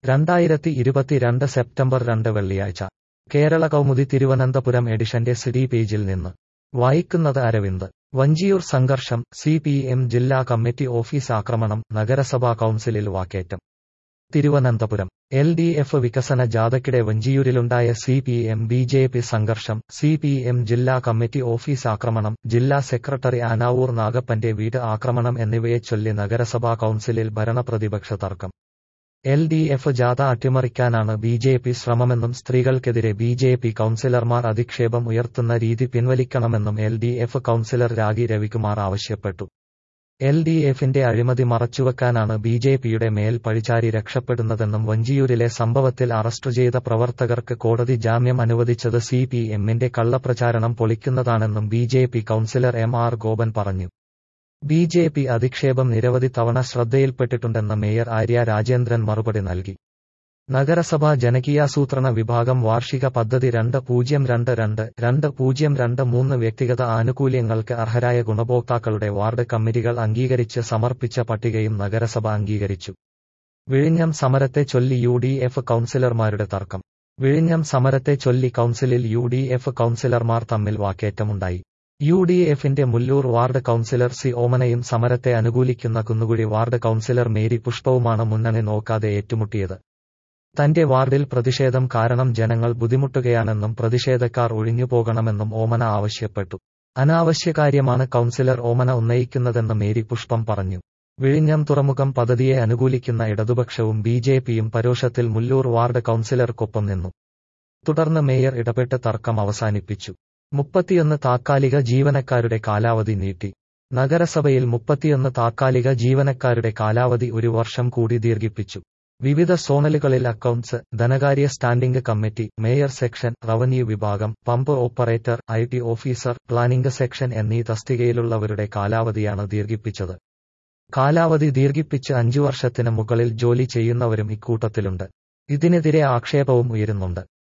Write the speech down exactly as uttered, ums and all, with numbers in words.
രണ്ടായിരത്തി ഇരുപത്തിരണ്ട് സെപ്റ്റംബർ രണ്ട് വെള്ളിയാഴ്ച കേരള കൗമുദി തിരുവനന്തപുരം എഡിഷന്റെ സിഡി പേജിൽ നിന്ന് വായിക്കുന്നത് അരവിന്ദ്. വഞ്ചിയൂർ സംഘർഷം, സി പി എം ജില്ലാ കമ്മിറ്റി ഓഫീസ് ആക്രമണം, നഗരസഭാ കൗൺസിലിൽ വാക്കേറ്റം. തിരുവനന്തപുരം എൽ ഡി എഫ് വികസന ജാഥയ്ക്കിടെ വഞ്ചിയൂരിലുണ്ടായ C P M B J P സംഘർഷം, സി പി എം ജില്ലാ കമ്മിറ്റി ഓഫീസ് ആക്രമണം, ജില്ലാ സെക്രട്ടറി ആനാവൂർ നാഗപ്പന്റെ വീട് ആക്രമണം എന്നിവയെ ചൊല്ലി നഗരസഭാ കൗൺസിലിൽ ഭരണപ്രതിപക്ഷ തർക്കം. എൽ ഡി എഫ് ജാഥ അട്ടിമറിക്കാനാണ് ബി ജെ പി ശ്രമമെന്നും സ്ത്രീകൾക്കെതിരെ ബി ജെ പി കൗൺസിലർമാർ അധിക്ഷേപം ഉയർത്തുന്ന രീതി പിൻവലിക്കണമെന്നും L D F councillor Ragi Ravikumar ആവശ്യപ്പെട്ടു. എൽ ഡി എഫിന്റെ അഴിമതി മറച്ചുവെക്കാനാണ് ബി ജെ പിയുടെ മേൽ പഴിചാരി രക്ഷപ്പെടുന്നതെന്നും വഞ്ചിയൂരിലെ സംഭവത്തിൽ അറസ്റ്റ് ചെയ്ത പ്രവർത്തകർക്ക് കോടതി ജാമ്യം അനുവദിച്ചത് സി പി എമ്മിന്റെ കള്ളപ്രചാരണം പൊളിക്കുന്നതാണെന്നും B J P councillor M R Gopan പറഞ്ഞു. ബി ജെ പി അധിക്ഷേപം നിരവധി തവണ ശ്രദ്ധയിൽപ്പെട്ടിട്ടുണ്ടെന്ന് മേയർ ആര്യ രാജേന്ദ്രൻ മറുപടി നൽകി. നഗരസഭാ ജനകീയാസൂത്രണ വിഭാഗം വാർഷിക പദ്ധതി രണ്ട് പൂജ്യം രണ്ട് രണ്ട് രണ്ട് പൂജ്യം രണ്ട് മൂന്ന് വ്യക്തിഗത ആനുകൂല്യങ്ങൾക്ക് അർഹരായ ഗുണഭോക്താക്കളുടെ വാർഡ് കമ്മിറ്റികൾ അംഗീകരിച്ച് സമർപ്പിച്ച പട്ടികയും നഗരസഭ അംഗീകരിച്ചു. വിഴിഞ്ഞം സമരത്തെ ചൊല്ലി യു ഡി എഫ് കൗൺസിലർമാരുടെ തർക്കം. വിഴിഞ്ഞം സമരത്തെ ചൊല്ലി കൗൺസിലിൽ യു ഡി എഫ് കൗൺസിലർമാർ തമ്മിൽ വാക്കേറ്റമുണ്ടായി. യു ഡി എഫിന്റെ മുല്ലൂർ വാർഡ് കൗൺസിലർ സി ഓമനയും സമരത്തെ അനുകൂലിക്കുന്ന കുന്നുകുഴി വാർഡ് കൗൺസിലർ മേരി പുഷ്പവുമാണ് മുന്നണി നോക്കാതെ ഏറ്റുമുട്ടിയത്. തന്റെ വാർഡിൽ പ്രതിഷേധം കാരണം ജനങ്ങൾ ബുദ്ധിമുട്ടുകയാണെന്നും പ്രതിഷേധക്കാർ ഒഴിഞ്ഞുപോകണമെന്നും ഓമന ആവശ്യപ്പെട്ടു. അനാവശ്യകാര്യമാണ് കൗൺസിലർ ഓമന ഉന്നയിക്കുന്നതെന്ന് മേരി പുഷ്പം പറഞ്ഞു. വിഴിഞ്ഞം തുറമുഖം പദ്ധതിയെ അനുകൂലിക്കുന്ന ഇടതുപക്ഷവും ബി ജെ പിയും പരോക്ഷത്തിൽ മുല്ലൂർ വാർഡ് കൗൺസിലർക്കൊപ്പം നിന്നു. തുടർന്ന് മേയർ ഇടപെട്ട് തർക്കം അവസാനിപ്പിച്ചു. മുപ്പത്തിയൊന്ന് താത്കാലിക ജീവനക്കാരുടെ കാലാവധി നീട്ടി. നഗരസഭയിൽ മുപ്പത്തിയൊന്ന് താത്കാലിക ജീവനക്കാരുടെ കാലാവധി ഒരു വർഷം കൂടി ദീർഘിപ്പിച്ചു. വിവിധ സോണലുകളിൽ അക്കൗണ്ട്സ്, ധനകാര്യ standing committee, mayor section, revenue വിഭാഗം, pump operator, I T officer, planning section എന്നീ തസ്തികയിലുള്ളവരുടെ കാലാവധിയാണ് ദീർഘിപ്പിച്ചത്. കാലാവധി ദീർഘിപ്പിച്ച് അഞ്ചു വർഷത്തിന് മുകളിൽ ജോലി ചെയ്യുന്നവരും ഇക്കൂട്ടത്തിലുണ്ട്. ഇതിനെതിരെ ആക്ഷേപവും ഉയരുന്നുണ്ട്.